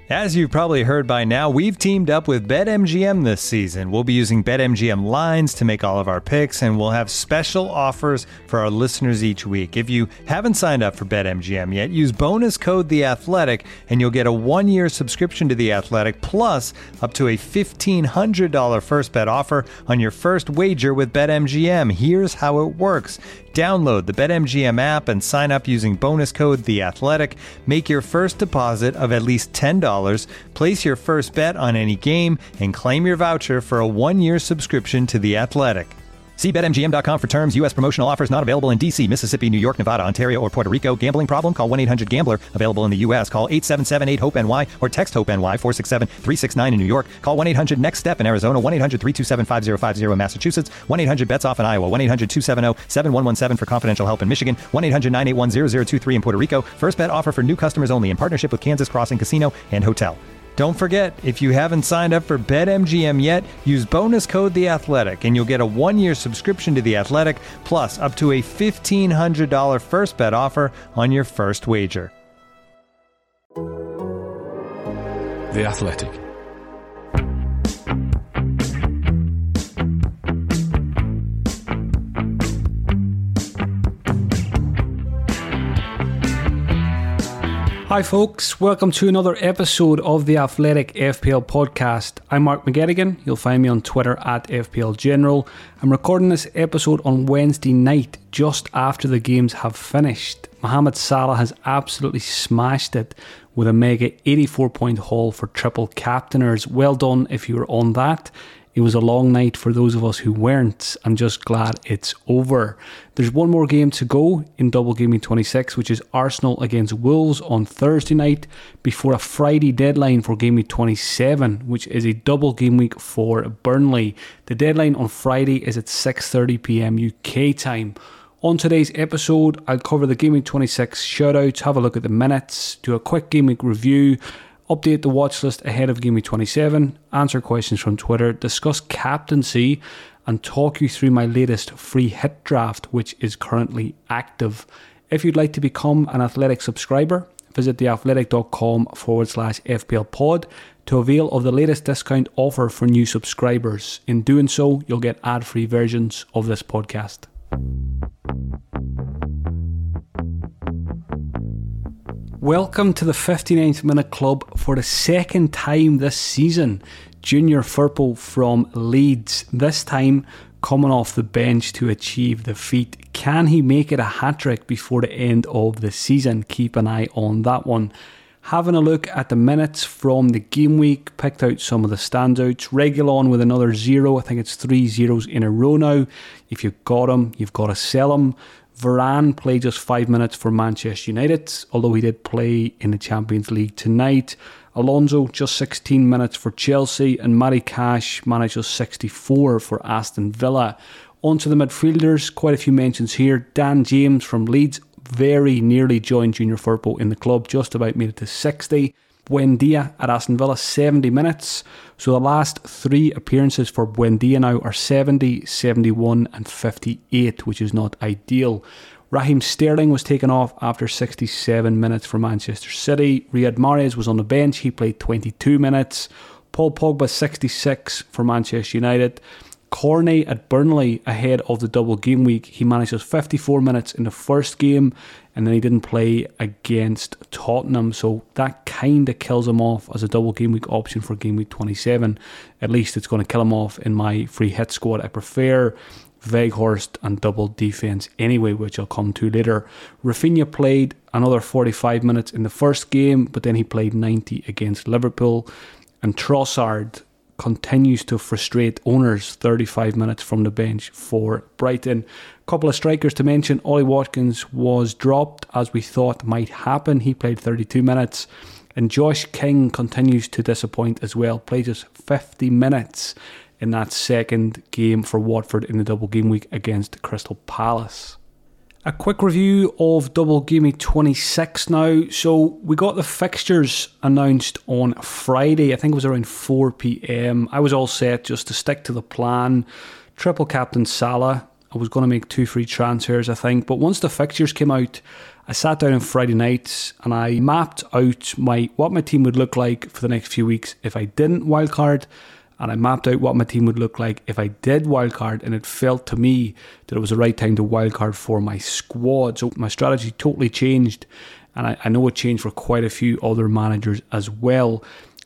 As you've probably heard by now, we've teamed up with BetMGM this season. We'll be using BetMGM lines to make all of our picks, and we'll have special offers for our listeners each week. If you haven't signed up for BetMGM yet, use bonus code The Athletic, and you'll get a 1-year subscription to The Athletic, plus up to a $1,500 first bet offer on your first wager with BetMGM. Here's how it works. Download the BetMGM app and sign up using bonus code The Athletic. Make your first deposit of at least $10. Place your first bet on any game and claim your voucher for a 1-year subscription to The Athletic. See BetMGM.com for terms. U.S. promotional offers not available in D.C., Mississippi, New York, Nevada, Ontario, or Puerto Rico. Gambling problem? Call 1-800-GAMBLER. Available in the U.S. Call 877-8-HOPE-NY or text HOPE-NY 467-369 in New York. Call 1-800-NEXT-STEP in Arizona. 1-800-327-5050 in Massachusetts. 1-800-BETS-OFF in Iowa. 1-800-270-7117 for confidential help in Michigan. 1-800-981-0023 in Puerto Rico. First bet offer for new customers only in partnership with Kansas Crossing Casino and Hotel. Don't forget, if you haven't signed up for BetMGM yet, use bonus code The Athletic, and you'll get a 1-year subscription to The Athletic, plus up to a $1,500 first bet offer on your first wager. The Athletic. Hi folks, welcome to another episode of the Athletic FPL podcast. I'm Mark McGettigan. You'll find me on Twitter at FPL General. I'm recording this episode on Wednesday night, just after the games have finished. Mohamed Salah has absolutely smashed it with a mega 84-point haul for triple captainers. Well done if you were on that. It was a long night for those of us who weren't. I'm just glad it's over. There's one more game to go in Double Game Week 26, which is Arsenal against Wolves on Thursday night, before a Friday deadline for Game Week 27, which is a double game week for Burnley. The deadline on Friday is at 6:30pm UK time. On today's episode, I'll cover the Game Week 26 shoutouts, have a look at the minutes, do a quick game week review, update the watch list ahead of Game Week 27, answer questions from Twitter, discuss captaincy, and talk you through my latest free hit draft, which is currently active. If you'd like to become an Athletic subscriber, visit theathletic.com/FPL pod to avail of the latest discount offer for new subscribers. In doing so, you'll get ad-free versions of this podcast. Welcome to the 59th Minute Club for the second time this season. Junior Firpo from Leeds, this time coming off the bench to achieve the feat. Can he make it a hat-trick before the end of the season? Keep an eye on that one. Having a look at the minutes from the game week, picked out some of the standouts. Reguilon with another 0. I think it's 3 zeros in a row now. If you've got him, you've got to sell him. Varane played just 5 minutes for Manchester United, although he did play in the Champions League tonight. Alonso just 16 minutes for Chelsea, and Matty Cash managed just 64 for Aston Villa. On to the midfielders, quite a few mentions here. Dan James from Leeds very nearly joined Junior Firpo in the club, just about made it to 60. Buendia at Aston Villa, 70 minutes. So the last 3 appearances for Buendia now are 70, 71 and 58, which is not ideal. Raheem Sterling was taken off after 67 minutes for Manchester City. Riyad Mahrez was on the bench. He played 22 minutes. Paul Pogba, 66 for Manchester United. Cornet at Burnley ahead of the double game week. He managed just 54 minutes in the first game, and then he didn't play against Tottenham, so that kind of kills him off as a double game week option for game week 27. At least it's going to kill him off in my free hit squad. I prefer Weghorst and double defence anyway, which I'll come to later. Rafinha played another 45 minutes in the first game, but then he played 90 against Liverpool. And Trossard continues to frustrate owners, 35 minutes from the bench for Brighton. Couple of strikers to mention. Ollie Watkins was dropped, as we thought might happen. He played 32 minutes. And Josh King continues to disappoint as well. Played just 50 minutes in that second game for Watford in the double game week against Crystal Palace. A quick review of Double Game Week 26 now. So we got the fixtures announced on Friday. I think it was around 4 p.m. I was all set just to stick to the plan. Triple captain Salah. I was going to make 2 free transfers, I think. But once the fixtures came out, I sat down on Friday night and I mapped out what my team would look like for the next few weeks if I didn't wildcard, and I mapped out what my team would look like if I did wildcard, and it felt to me that it was the right time to wildcard for my squad. So my strategy totally changed, and I know it changed for quite a few other managers as well.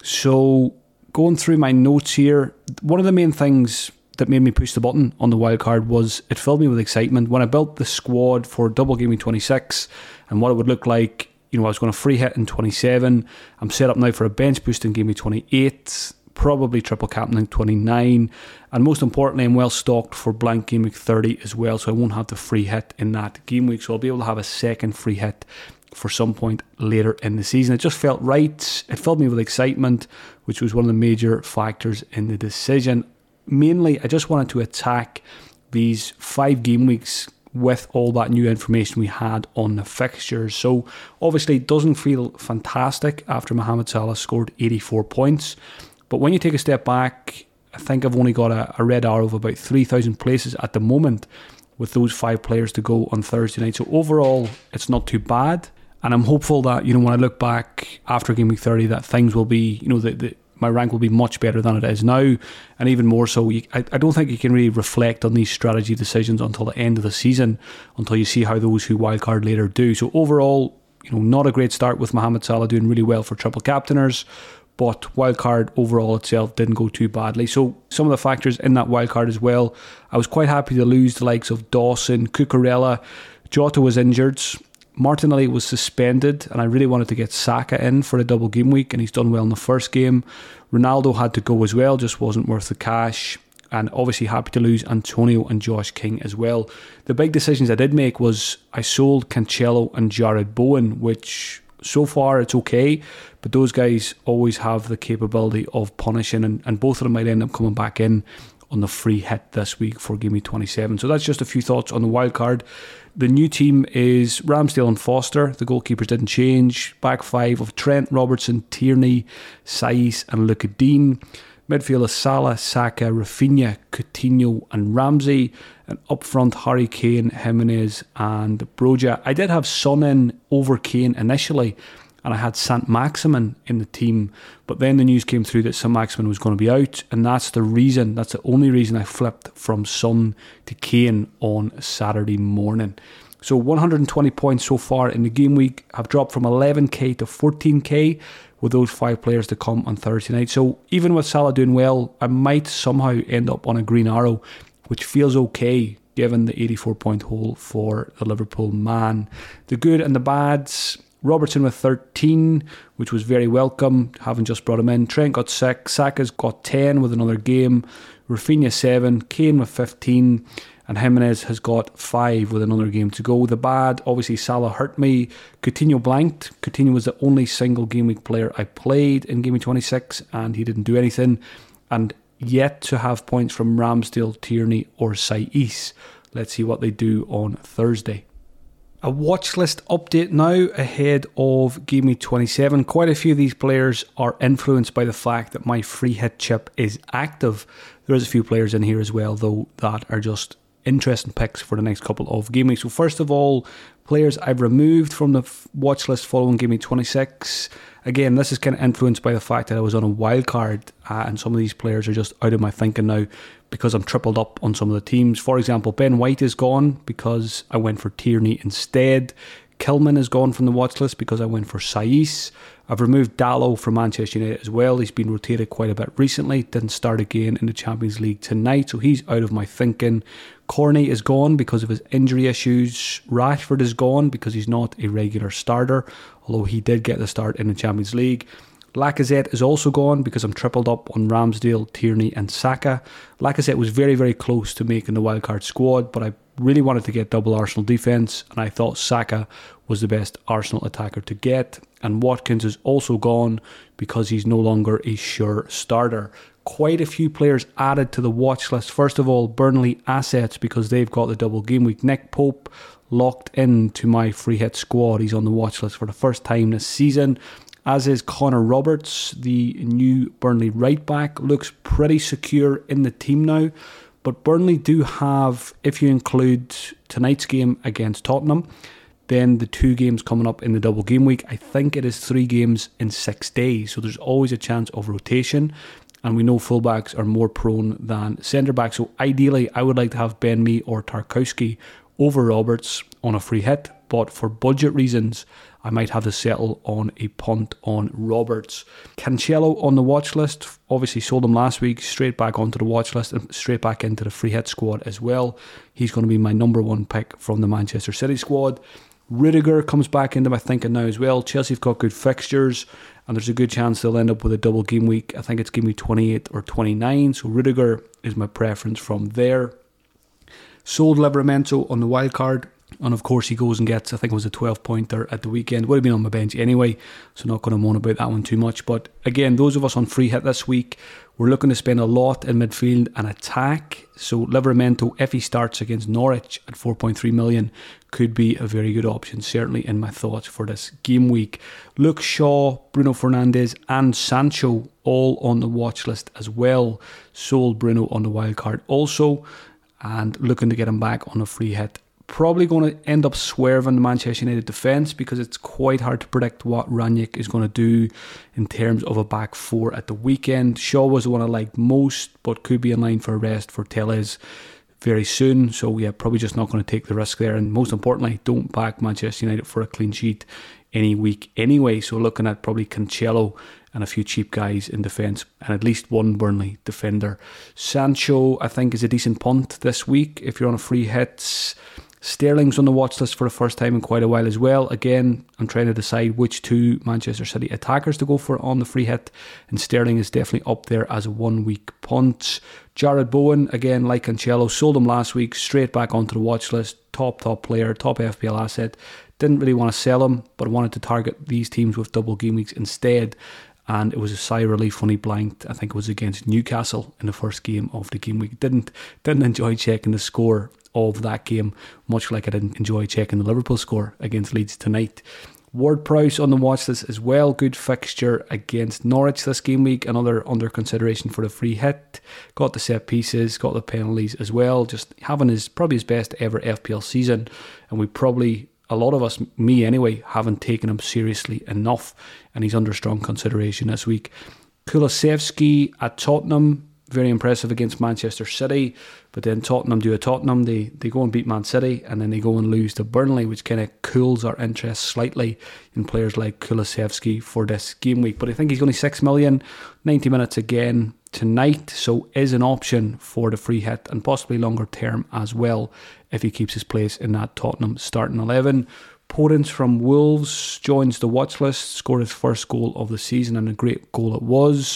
So going through my notes here, one of the main things that made me push the button on the wildcard was it filled me with excitement. When I built the squad for Double Game Week 26 and what it would look like, I was going to free hit in 27. I'm set up now for a bench boost in Game Week 28, probably triple captain in 29, and most importantly, I'm well stocked for blank Game Week 30 as well, so I won't have the free hit in that game week, so I'll be able to have a second free hit for some point later in the season. It just felt right. It filled me with excitement, which was one of the major factors in the decision. Mainly, I just wanted to attack these 5 game weeks with all that new information we had on the fixtures. So obviously it doesn't feel fantastic after Mohamed Salah scored 84 points. But when you take a step back, I think I've only got a red arrow of about 3,000 places at the moment with those 5 players to go on Thursday night. So overall, it's not too bad. And I'm hopeful that, when I look back after Game Week 30, that things will be, my rank will be much better than it is now, and even more so. I don't think you can really reflect on these strategy decisions until the end of the season, until you see how those who wildcard later do. So overall, not a great start with Mohamed Salah doing really well for triple captainers, but wildcard overall itself didn't go too badly. So some of the factors in that wildcard as well, I was quite happy to lose the likes of Dawson, Cucurella. Jota was injured. Martinelli was suspended, and I really wanted to get Saka in for a double game week, and he's done well in the first game. Ronaldo had to go as well, just wasn't worth the cash. And obviously happy to lose Antonio and Josh King as well. The big decisions I did make was I sold Cancelo and Jared Bowen, which so far it's okay, but those guys always have the capability of punishing, and both of them might end up coming back in on the free hit this week for Game Week 27. So that's just a few thoughts on the wild card. The new team is Ramsdale and Foster. The goalkeepers didn't change. Back 5 of Trent, Robertson, Tierney, Saiss and Luka Dean. Midfield is Salah, Saka, Rafinha, Coutinho and Ramsey. And up front, Harry Kane, Jimenez and Broja. I did have Son in over Kane initially, and I had Saint-Maximin in the team, but then the news came through that Saint-Maximin was going to be out, and that's the only reason I flipped from Son to Kane on Saturday morning. So 120 points so far in the game week. Have dropped from 11k to 14k with those 5 players to come on Thursday night. So even with Salah doing well, I might somehow end up on a green arrow, which feels okay given the 84 point hole for the Liverpool man. The good and the bads: Robertson with 13, which was very welcome, having just brought him in. Trent got 6, Saka's got 10 with another game, Rafinha 7, Kane with 15, and Jimenez has got 5 with another game to go. The bad, obviously Salah hurt me. Coutinho blanked. Coutinho was the only single game week player I played in Game Week 26, and he didn't do anything. And yet to have points from Ramsdale, Tierney or Saiss. Let's see what they do on Thursday. A watch list update now ahead of Game Week 27. Quite a few of these players are influenced by the fact that my free hit chip is active. There is a few players in here as well, though, that are just interesting picks for the next couple of game weeks. So first of all, players I've removed from the watch list following Game Week 26. Again, this is kind of influenced by the fact that I was on a wild card, and some of these players are just out of my thinking now because I'm tripled up on some of the teams. For example, Ben White is gone because I went for Tierney instead. Kilman is gone from the watch list because I went for Saiss. I've removed Dalot from Manchester United as well. He's been rotated quite a bit recently. Didn't start again in the Champions League tonight, so he's out of my thinking. Corney is gone because of his injury issues. Rashford is gone because he's not a regular starter, although he did get the start in the Champions League. Lacazette is also gone because I'm tripled up on Ramsdale, Tierney and Saka. Lacazette was very, very close to making the wildcard squad, but I really wanted to get double Arsenal defence, and I thought Saka was the best Arsenal attacker to get. And Watkins is also gone because he's no longer a sure starter. Quite a few players added to the watch list. First of all, Burnley assets, because they've got the double game week. Nick Pope locked into my free hit squad. He's on the watch list for the first time this season, as is Connor Roberts, the new Burnley right back. Looks pretty secure in the team now, but Burnley do have, if you include tonight's game against Tottenham, Then the 2 games coming up in the double game week, I think it is 3 games in 6 days. So there's always a chance of rotation. And we know fullbacks are more prone than centre-backs. So ideally, I would like to have Ben Mee or Tarkowski over Roberts on a free hit. But for budget reasons, I might have to settle on a punt on Roberts. Cancelo on the watch list. Obviously sold him last week. Straight back onto the watch list and straight back into the free hit squad as well. He's going to be my number 1 pick from the Manchester City squad. Rudiger comes back into my thinking now as well. Chelsea have got good fixtures and there's a good chance they'll end up with a double game week. I think it's game week 28 or 29. So Rudiger is my preference from there. Sold Livramento on the wild card. And of course he goes and gets, I think it was a 12-pointer at the weekend. Would have been on my bench anyway, so not going to moan about that one too much. But again, those of us on free hit this week, we're looking to spend a lot in midfield and attack. So Livramento, if he starts against Norwich at 4.3 million, could be a very good option, certainly in my thoughts for this game week. Luke Shaw, Bruno Fernandes and Sancho all on the watch list as well. Sold Bruno on the wild card also, and looking to get him back on a free hit. Probably going to end up swerving the Manchester United defence because it's quite hard to predict what Rangnick is going to do in terms of a back 4 at the weekend. Shaw was the one I liked most, but could be in line for a rest for Telles very soon. So yeah, probably just not going to take the risk there. And most importantly, don't back Manchester United for a clean sheet any week anyway. So looking at probably Cancelo and a few cheap guys in defence and at least one Burnley defender. Sancho, I think, is a decent punt this week if you're on a free hit. Sterling's on the watch list for the first time in quite a while as well. Again, I'm trying to decide which 2 Manchester City attackers to go for on the free hit, and Sterling is definitely up there as a 1-week punt. Jared Bowen, again, like Cancelo, sold him last week, straight back onto the watch list. Top player, top FPL asset. Didn't really want to sell him, but wanted to target these teams with double game weeks instead. And it was a sigh of relief when he blanked. I think it was against Newcastle in the first game of the game week. Didn't enjoy checking the score of that game, much like I didn't enjoy checking the Liverpool score against Leeds tonight. Ward-Prowse on the watch list as well. Good fixture against Norwich this game week. Another under consideration for the free hit. Got the set pieces, got the penalties as well. Just having probably his best ever FPL season. And we probably, a lot of us, me anyway, haven't taken him seriously enough. And he's under strong consideration this week. Kulusevski at Tottenham. Very impressive against Manchester City, but then Tottenham do a Tottenham. They go and beat Man City, and then they go and lose to Burnley, which kind of cools our interest slightly in players like Kulusevski for this game week. But I think he's only 6 million, 90 minutes again tonight, so is an option for the free hit and possibly longer term as well if he keeps his place in that Tottenham starting 11. Podence from Wolves joins the watch list, scored his first goal of the season, and a great goal it was.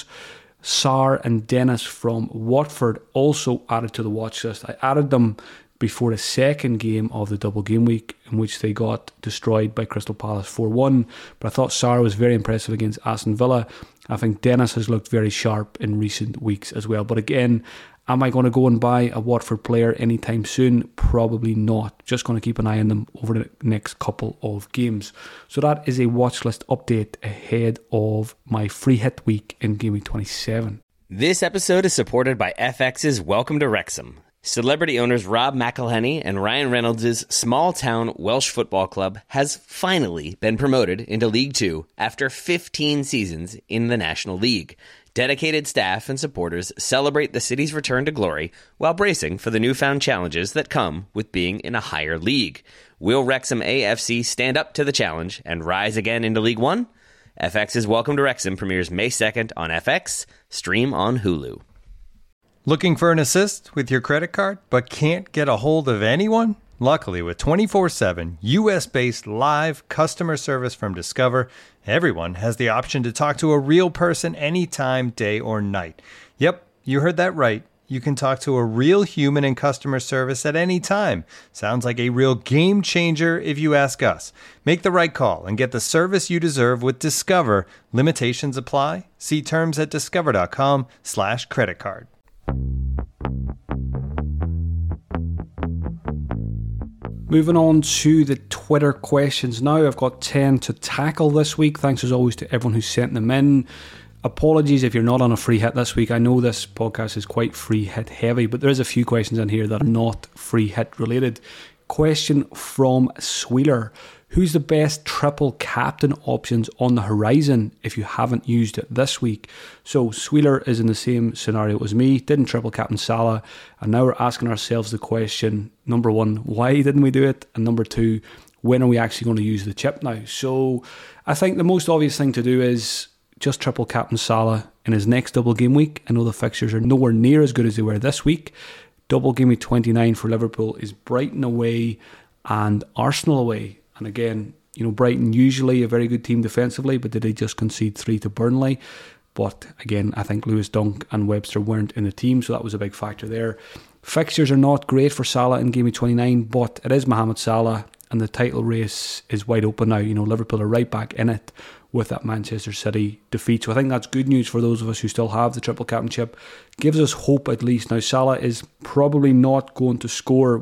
Sarr and Dennis from Watford also added to the watch list. I added them before the second game of the double game week, in which they got destroyed by Crystal Palace 4-1. But I thought Sarr was very impressive against Aston Villa. I think Dennis has looked very sharp in recent weeks as well. But again, am I going to go and buy a Watford player anytime soon? Probably not. Just going to keep an eye on them over the next couple of games. So that is a watch list update ahead of my free hit week in Game Week 27. This episode is supported by FX's Welcome to Wrexham. Celebrity owners Rob McElhenney and Ryan Reynolds' small-town Welsh football club has finally been promoted into League Two after 15 seasons in the National League. Dedicated staff and supporters celebrate the city's return to glory while bracing for the newfound challenges that come with being in a higher league. Will Wrexham AFC stand up to the challenge and rise again into League One? FX's Welcome to Wrexham premieres May 2nd on FX, stream on Hulu. Looking for an assist with your credit card but can't get a hold of anyone? Luckily, with 24/7 US-based live customer service from Discover, everyone has the option to talk to a real person anytime, day or night. Yep, you heard that right. You can talk to a real human in customer service at any time. Sounds like a real game changer if you ask us. Make the right call and get the service you deserve with Discover. Limitations apply. See terms at discover.com/creditcard. Moving on to the Twitter questions now. I've got 10 to tackle this week. Thanks as always to everyone who sent them in. Apologies if you're not on a free hit this week. I know this podcast is quite free hit heavy, but there is a few questions in here that are not free hit related. Question from Sweeler. Who's the best triple captain options on the horizon if you haven't used it this week? So Sweeler is in the same scenario as me, didn't triple captain Salah, and now we're asking ourselves the question, number one, why didn't we do it? And number two, when are we actually going to use the chip now? So I think the most obvious thing to do is just triple captain Salah in his next double game week. I know the fixtures are nowhere near as good as they were this week. Double game week 29 for Liverpool is Brighton away and Arsenal away. And again, Brighton usually a very good team defensively, but did they just concede 3 to Burnley? But again, I think Lewis Dunk and Webster weren't in the team, so that was a big factor there. Fixtures are not great for Salah in game week 29, but it is Mohamed Salah, and the title race is wide open now. Liverpool are right back in it with that Manchester City defeat. So I think that's good news for those of us who still have the triple captainship. Gives us hope at least. Now Salah is probably not going to score,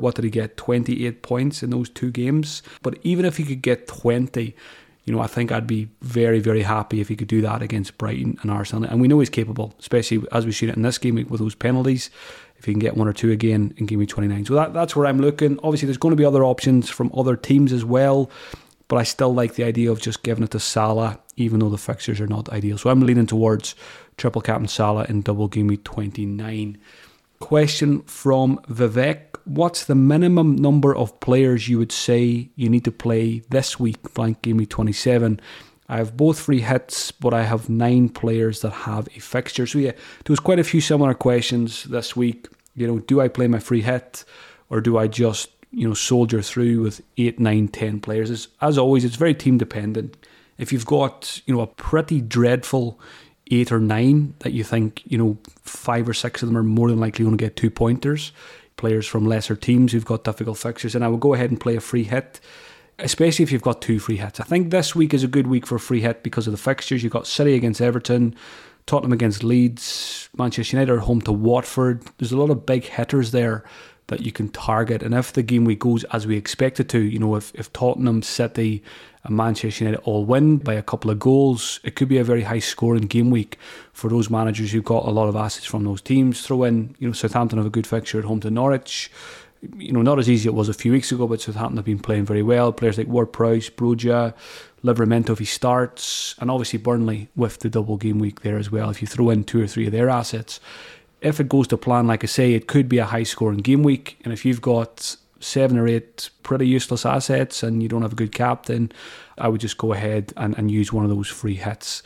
28 points in those 2 games. But even if he could get 20, I think I'd be very, very happy if he could do that against Brighton and Arsenal. And we know he's capable, especially as we've seen it in this game with those penalties. If he can get 1 or 2 again in game week 29. So that's where I'm looking. Obviously there's going to be other options from other teams as well, but I still like the idea of just giving it to Salah, even though the fixtures are not ideal. So I'm leaning towards triple captain Salah in double game week 29. Question from Vivek. What's the minimum number of players you would say you need to play this week, blank game week 27? I have both free hits, but I have 9 players that have a fixture. So yeah, there was quite a few similar questions this week. Do I play my free hit, or do I just soldier through with 8, 9, 10 players? As always, it's very team dependent. If you've got a pretty dreadful 8 or 9 that you think 5 or 6 of them are more than likely going to get 2-pointers, players from lesser teams who've got difficult fixtures, and I would go ahead and play a free hit, especially if you've got 2 free hits. I think this week is a good week for a free hit because of the fixtures. You've got City against Everton, Tottenham against Leeds, Manchester United are home to Watford. There's a lot of big hitters there that you can target, and if the game week goes as we expect it to, if Tottenham, City and Manchester United all win by a couple of goals, it could be a very high scoring game week for those managers who've got a lot of assets from those teams. Throw in, Southampton have a good fixture at home to Norwich. Not as easy as it was a few weeks ago, but Southampton have been playing very well. Players like Ward-Prowse, Broja, Livramento if he starts, and obviously Burnley with the double game week there as well. If you throw in 2 or 3 of their assets, if it goes to plan, like I say, it could be a high scoring game week. And if you've got 7 or 8 pretty useless assets and you don't have a good captain, I would just go ahead and use one of those free hits.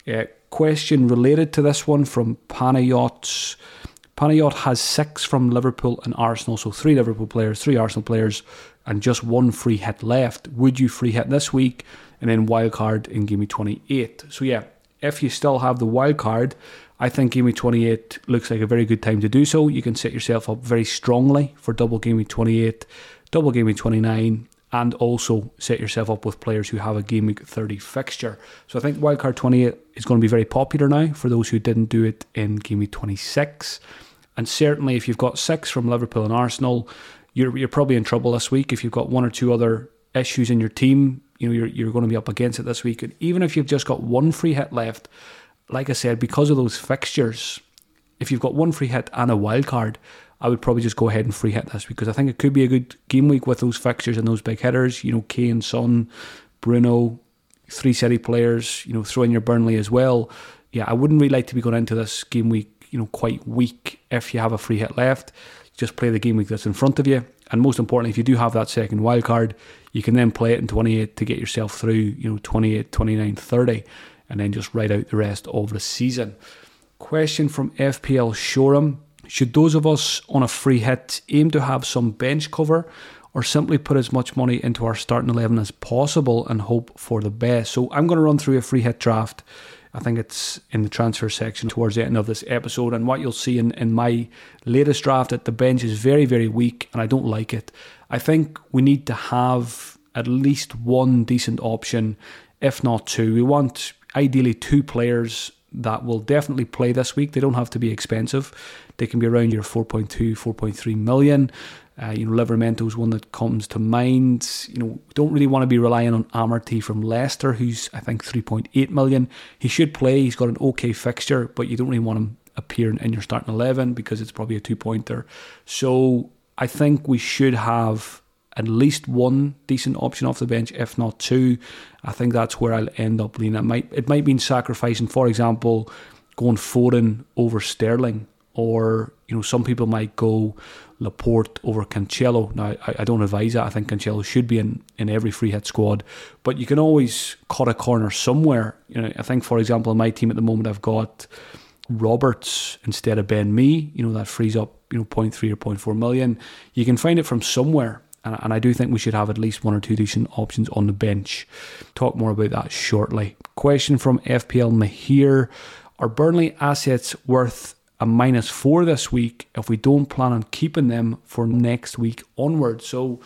Question related to this one from Panayot. Panayot has 6 from Liverpool and Arsenal, so 3 Liverpool players, 3 Arsenal players, and just 1 free hit left. Would you free hit this week and then wildcard in game week 28? So yeah, if you still have the wildcard, I think game week 28 looks like a very good time to do so. You can set yourself up very strongly for double game week 28, double game week 29, and also set yourself up with players who have a game week 30 fixture. So I think wildcard 28 is going to be very popular now for those who didn't do it in game week 26. And certainly if you've got 6 from Liverpool and Arsenal, you're probably in trouble this week. If you've got 1 or 2 other issues in your team, you're going to be up against it this week. And even if you've just got 1 free hit left, like I said, because of those fixtures, if you've got 1 free hit and a wild card, I would probably just go ahead and free hit this week, because I think it could be a good game week with those fixtures and those big hitters. Kane, Son, Bruno, 3 City players, throw in your Burnley as well. Yeah, I wouldn't really like to be going into this game week, quite weak. If you have a free hit left, just play the game week that's in front of you. And most importantly, if you do have that second wild card, you can then play it in 28 to get yourself through, 28, 29, 30. And then just ride out the rest of the season. Question from FPL Showroom. Should those of us on a free hit aim to have some bench cover, or simply put as much money into our starting 11 as possible and hope for the best? So I'm going to run through a free hit draft. I think it's in the transfer section towards the end of this episode. And what you'll see in my latest draft, that the bench is very, very weak, and I don't like it. I think we need to have at least 1 decent option, if not 2. We want ideally 2 players that will definitely play this week. They don't have to be expensive. They can be around your 4.2, 4.3 million. Livramento is one that comes to mind. Don't really want to be relying on Amartey from Leicester, who's I think 3.8 million. He should play. He's got an okay fixture, but you don't really want him appearing in your starting 11 because it's probably a 2-pointer. So I think we should have at least one decent option off the bench, if not two. I think that's where I'll end up leaning. It might mean sacrificing, for example, going Foden over Sterling, or some people might go Laporte over Cancelo. Now, I don't advise that. I think Cancelo should be in every free hit squad, but you can always cut a corner somewhere. I think, for example, in my team at the moment, I've got Roberts instead of Ben Mee. That frees up 0.3 or 0.4 million. You can find it from somewhere, and I do think we should have at least one or two decent options on the bench. Talk more about that shortly. Question from FPL Mahir: are Burnley assets worth a -4 this week if we don't plan on keeping them for next week onwards? So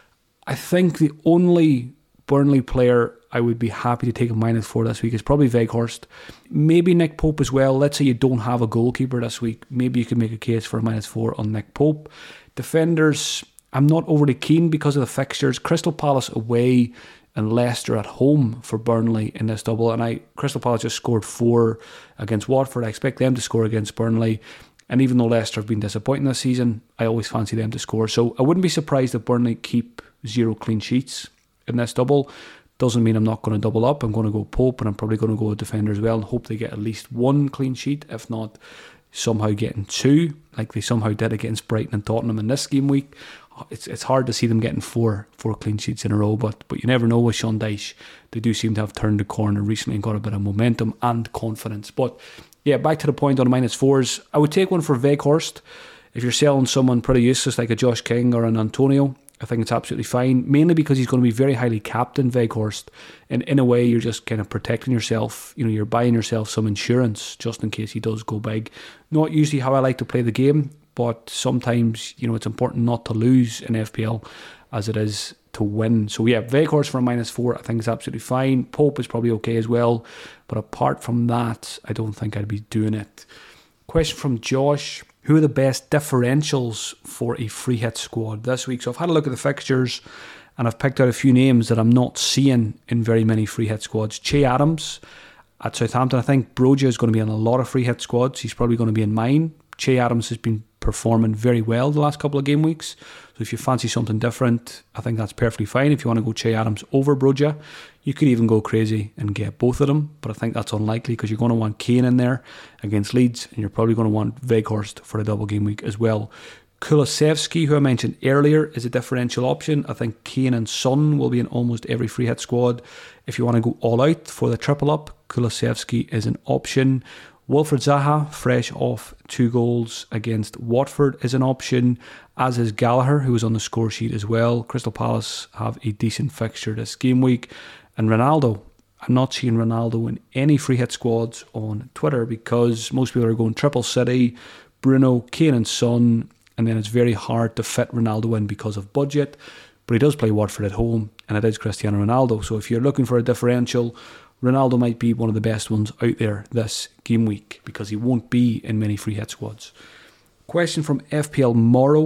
I think the only Burnley player I would be happy to take a -4 this week is probably Weghorst. Maybe Nick Pope as well. Let's say you don't have a goalkeeper this week. Maybe you can make a case for a -4 on Nick Pope. Defenders, I'm not overly keen because of the fixtures. Crystal Palace away and Leicester at home for Burnley in this double. And Crystal Palace just scored 4 against Watford. I expect them to score against Burnley. And even though Leicester have been disappointing this season, I always fancy them to score. So I wouldn't be surprised if Burnley keep 0 clean sheets in this double. Doesn't mean I'm not going to double up. I'm going to go Pope, and I'm probably going to go with defender as well, and hope they get at least 1 clean sheet, if not somehow getting 2, like they somehow did against Brighton and Tottenham in this game week. It's hard to see them getting four clean sheets in a row, but you never know with Sean Dyche. They do seem to have turned the corner recently and got a bit of momentum and confidence. But yeah, back to the point on -4s. I would take one for Weghorst. If you're selling someone pretty useless like a Josh King or an Antonio, I think it's absolutely fine, mainly because he's going to be very highly captained, Weghorst. And in a way, you're just kind of protecting yourself. You're buying yourself some insurance just in case he does go big. Not usually how I like to play the game, but sometimes, it's important not to lose in FPL as it is to win. So yeah, Weghorst for a -4, I think is absolutely fine. Pope is probably okay as well. But apart from that, I don't think I'd be doing it. Question from Josh: who are the best differentials for a free hit squad this week? So I've had a look at the fixtures and I've picked out a few names that I'm not seeing in very many free hit squads. Che Adams at Southampton. I think Broja is going to be in a lot of free hit squads. He's probably going to be in mine. Che Adams has been performing very well the last couple of game weeks. So if you fancy something different, I think that's perfectly fine. If you want to go Che Adams over Broja, you could even go crazy and get both of them. But I think that's unlikely because you're going to want Kane in there against Leeds, and you're probably going to want Weghorst for a double game week as well. Kulusevski, who I mentioned earlier, is a differential option. I think Kane and Son will be in almost every free hit squad. If you want to go all out for the triple up, Kulusevski is an option. Wilfred Zaha, fresh off 2 goals against Watford, is an option, as is Gallagher, who is on the score sheet as well. Crystal Palace have a decent fixture this game week. And Ronaldo, I'm not seeing Ronaldo in any free hit squads on Twitter because most people are going triple City, Bruno, Kane and Son, and then it's very hard to fit Ronaldo in because of budget. But he does play Watford at home, and it is Cristiano Ronaldo. So if you're looking for a differential, Ronaldo might be one of the best ones out there this game week because he won't be in many free hit squads. Question from FPL Morrow: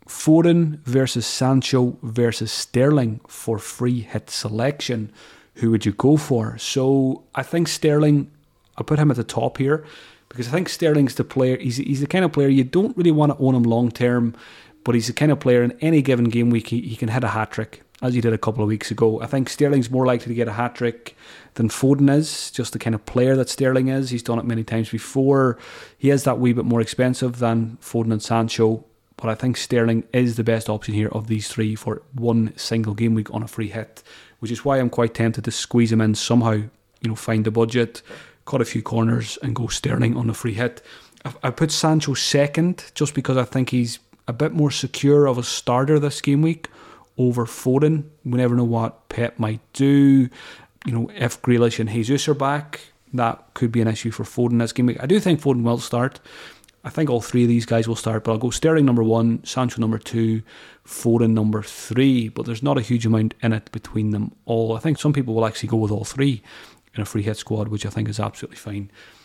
Foden versus Sancho versus Sterling for free hit selection. Who would you go for? So I think Sterling, I'll put him at the top here because I think Sterling's the player. He's the kind of player you don't really want to own him long term, but he's the kind of player in any given game week he can hit a hat-trick, as he did a couple of weeks ago. I think Sterling's more likely to get a hat-trick than Foden is, just the kind of player that Sterling is. He's done it many times before. He is that wee bit more expensive than Foden and Sancho, but I think Sterling is the best option here of these three for one single game week on a free hit, which is why I'm quite tempted to squeeze him in somehow, find the budget, cut a few corners and go Sterling on a free hit. I put Sancho second just because I think he's a bit more secure of a starter this game week over Foden. We never know what Pep might do. If Grealish and Jesus are back, that could be an issue for Foden this game week. I do think Foden will start. I think all three of these guys will start, but I'll go Sterling number 1, Sancho number 2, Foden number 3, but there's not a huge amount in it between them all. I think some people will actually go with all three in a free hit squad, which I think is absolutely fine.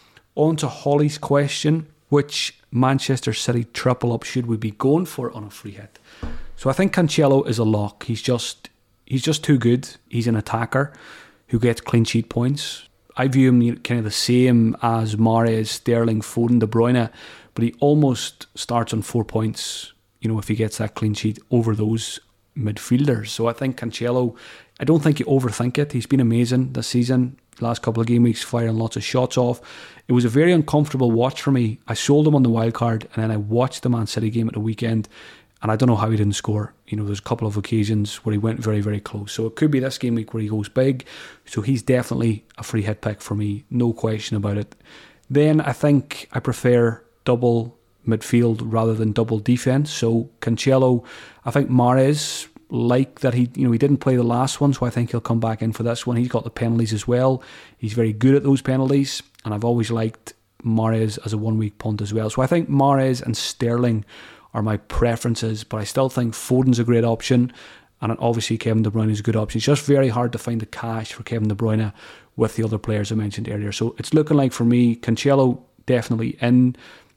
On to Holly's question: which Manchester City triple up should we be going for on a free hit? So I think Cancelo is a lock. He's just too good. He's an attacker who gets clean sheet points. I view him kind of the same as Mahrez, Sterling, Foden, De Bruyne, but he almost starts on 4 points, if he gets that clean sheet over those midfielders. So I think Cancelo, I don't think you overthink it. He's been amazing this season. Last couple of game weeks, firing lots of shots off. It was a very uncomfortable watch for me. I sold him on the wild card, and then I watched the Man City game at the weekend, and I don't know how he didn't score. There's a couple of occasions where he went very, very close. So it could be this game week where he goes big. So he's definitely a free hit pick for me, no question about it. Then I think I prefer double midfield rather than double defence. So Cancelo, I think Mahrez, like that he didn't play the last one, so I think he'll come back in for this one. He's got the penalties as well. He's very good at those penalties, and I've always liked Mahrez as a 1 week punt as well. So I think Mahrez and Sterling are my preferences, but I still think Foden's a great option, and obviously Kevin De Bruyne is a good option. It's just very hard to find the cash for Kevin De Bruyne with the other players I mentioned earlier. So it's looking like for me, Cancelo definitely in.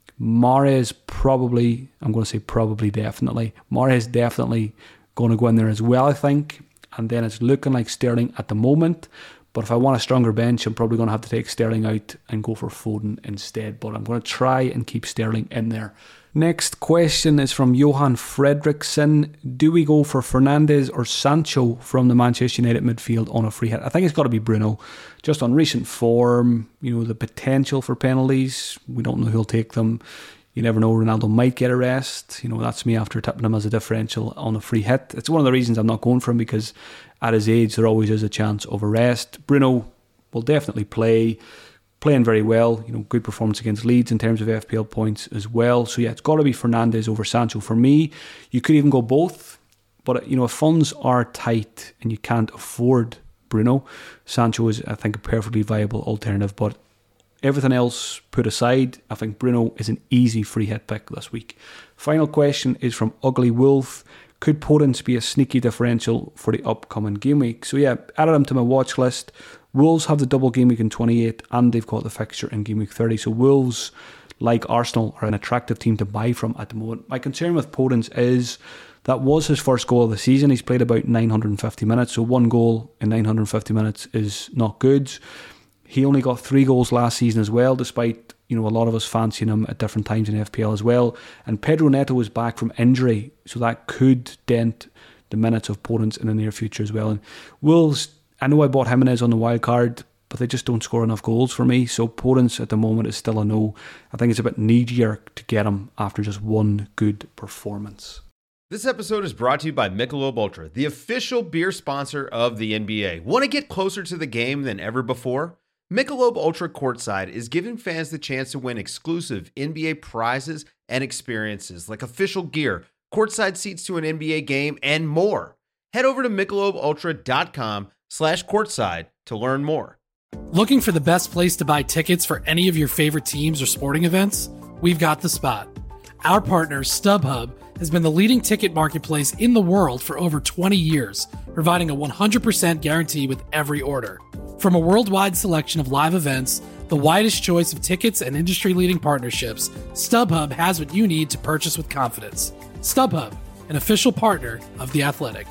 Mahrez probably, I'm going to say probably definitely. Mahrez definitely going to go in there as well, I think. And then it's looking like Sterling at the moment. But if I want a stronger bench, I'm probably going to have to take Sterling out and go for Foden instead. But I'm going to try and keep Sterling in there. Next question is from Johan Fredriksson. Do we go for Fernandes or Sancho from the Manchester United midfield on a free hit? I think it's got to be Bruno. Just on recent form, the potential for penalties, we don't know who'll take them. You never know, Ronaldo might get a rest. That's me after tipping him as a differential on a free hit. It's one of the reasons I'm not going for him, because at his age there always is a chance of a rest. Bruno will definitely playing very well. Good performance against Leeds in terms of FPL points as well. So yeah, it's got to be Fernandes over Sancho for me. You could even go both, but if funds are tight and you can't afford Bruno, Sancho is, I think, a perfectly viable alternative. But everything else put aside, I think Bruno is an easy free hit pick this week. Final question is from Ugly Wolf. Could Podence be a sneaky differential for the upcoming game week? So yeah, added him to my watch list. Wolves have the double game week in 28, and they've got the fixture in game week 30. So Wolves, like Arsenal, are an attractive team to buy from at the moment. My concern with Podence is that was his first goal of the season. He's played about 950 minutes, so 1 goal in 950 minutes is not good. He only got 3 goals last season as well, despite a lot of us fancying him at different times in FPL as well. And Pedro Neto is back from injury, so that could dent the minutes of Podence in the near future as well. And Wolves, I know I bought Jimenez on the wild card, but they just don't score enough goals for me. So Podence at the moment is still a no. I think it's a bit knee-jerk to get him after just 1 good performance. This episode is brought to you by Michelob Ultra, the official beer sponsor of the NBA. Want to get closer to the game than ever before? Michelob Ultra Courtside is giving fans the chance to win exclusive NBA prizes and experiences like official gear, courtside seats to an NBA game, and more. Head over to MichelobUltra.com/courtside to learn more. Looking for the best place to buy tickets for any of your favorite teams or sporting events? We've got the spot. Our partner, StubHub, has been the leading ticket marketplace in the world for over 20 years, providing a 100% guarantee with every order. From a worldwide selection of live events, the widest choice of tickets, and industry-leading partnerships, StubHub has what you need to purchase with confidence. StubHub, an official partner of The Athletic.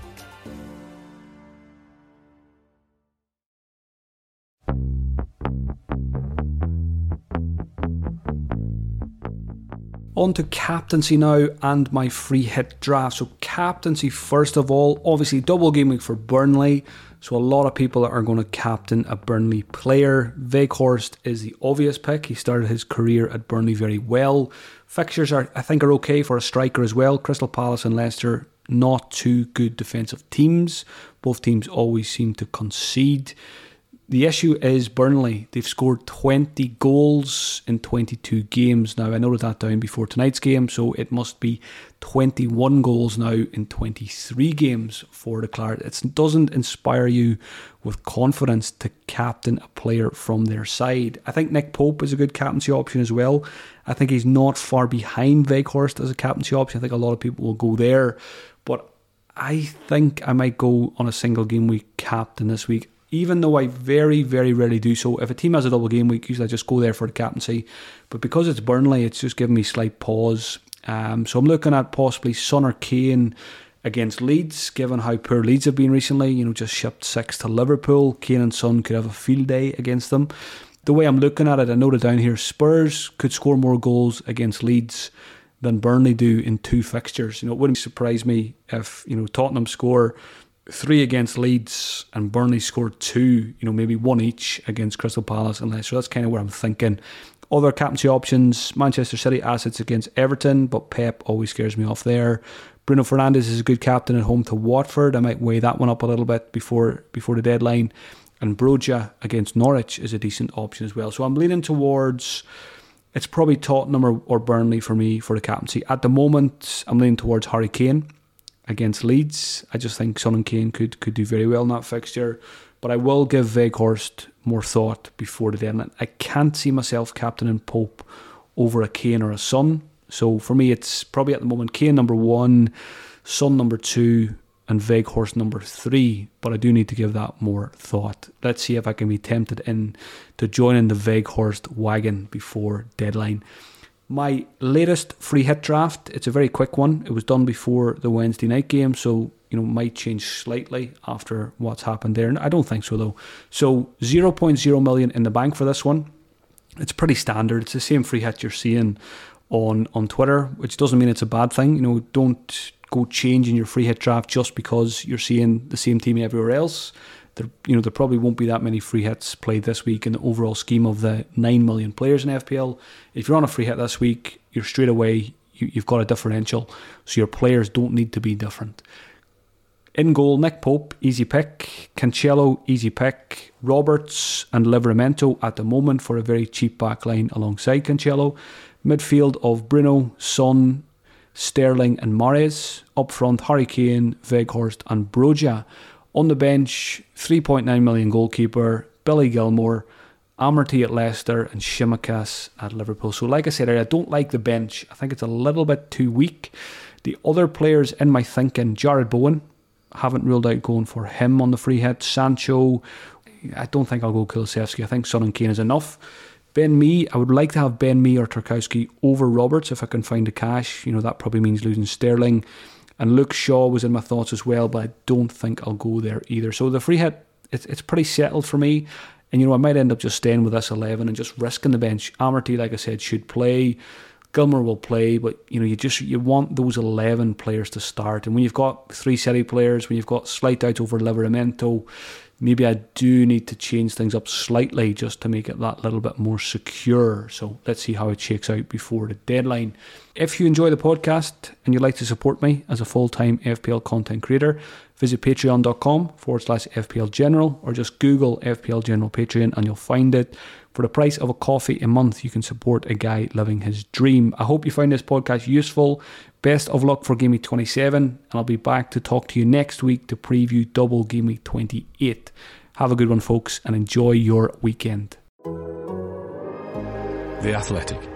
On to captaincy now and my free hit draft. So captaincy first of all, obviously double game week for Burnley. So a lot of people are going to captain a Burnley player. Weghorst is the obvious pick. He started his career at Burnley very well. Fixtures I think are okay for a striker as well. Crystal Palace and Leicester, not two good defensive teams. Both teams always seem to concede. The issue is Burnley. They've scored 20 goals in 22 games now. I noted that down before tonight's game, so it must be 21 goals now in 23 games for the Clarets. It doesn't inspire you with confidence to captain a player from their side. I think Nick Pope is a good captaincy option as well. I think he's not far behind Weghorst as a captaincy option. I think a lot of people will go there, but I think I might go on a single game week captain this week. Even though I very, very rarely do so. If a team has a double game week, usually I just go there for the captaincy. But because it's Burnley, it's just giving me slight pause. So I'm looking at possibly Son or Kane against Leeds, given how poor Leeds have been recently. Just shipped 6 to Liverpool. Kane and Son could have a field day against them. The way I'm looking at it, I noted down here, Spurs could score more goals against Leeds than Burnley do in 2 fixtures. It wouldn't surprise me if Tottenham score 3 against Leeds and Burnley score 2, maybe 1 each against Crystal Palace and Leicester. That's kind of where I'm thinking. Other captaincy options: Manchester City assets against Everton, but Pep always scares me off there. Bruno Fernandes is a good captain at home to Watford. I might weigh that one up a little bit before the deadline. And Broja against Norwich is a decent option as well. So I'm leaning towards, it's probably Tottenham or Burnley for me for the captaincy. At the moment, I'm leaning towards Harry Kane against Leeds. I just think Son and Kane could do very well in that fixture. But I will give Weghorst more thought before the deadline. I can't see myself captaining Pope over a Kane or a Son. So for me, it's probably at the moment Kane number 1, Son number 2, and Weghorst number 3. But I do need to give that more thought. Let's see if I can be tempted to join in the Weghorst wagon before deadline. My latest free hit draft, it's a very quick one. It was done before the Wednesday night game, so might change slightly after what's happened there. And I don't think so though. So 0.0 million in the bank for this one. It's pretty standard. It's the same free hit you're seeing on Twitter, which doesn't mean it's a bad thing. Don't go changing your free hit draft just because you're seeing the same team everywhere else. There probably won't be that many free hits played this week in the overall scheme of the 9 million players in FPL. If you're on a free hit this week, you're straight away, you've got a differential, so your players don't need to be different. In goal, Nick Pope, easy pick. Cancelo, easy pick. Roberts and Livramento at the moment for a very cheap backline alongside Cancelo. Midfield of Bruno, Son, Sterling and Mahrez. Up front, Harry Kane, Weghorst and Broja. On the bench, 3.9 million goalkeeper, Billy Gilmore, Amartey at Leicester and Tsimikas at Liverpool. So like I said earlier, I don't like the bench. I think it's a little bit too weak. The other players in my thinking, Jared Bowen, haven't ruled out going for him on the free hit. Sancho, I don't think I'll go Kulusevski. I think Son and Kane is enough. Ben Mee, I would like to have Ben Mee or Tarkowski over Roberts if I can find the cash. That probably means losing Sterling. And Luke Shaw was in my thoughts as well, but I don't think I'll go there either. So the free hit, it's pretty settled for me. And I might end up just staying with this 11 and just risking the bench. Amartey, like I said, should play. Gilmore will play, but you want those 11 players to start. And when you've got 3 City players, when you've got slight doubts over Livramento, maybe I do need to change things up slightly just to make it that little bit more secure. So let's see how it shakes out before the deadline. If you enjoy the podcast and you'd like to support me as a full-time FPL content creator, visit patreon.com/FPL General or just Google FPL General Patreon and you'll find it. For the price of a coffee a month, you can support a guy living his dream. I hope you find this podcast useful. Best of luck for Game Week 27, and I'll be back to talk to you next week to preview double Game Week 28. Have a good one, folks, and enjoy your weekend. The Athletic.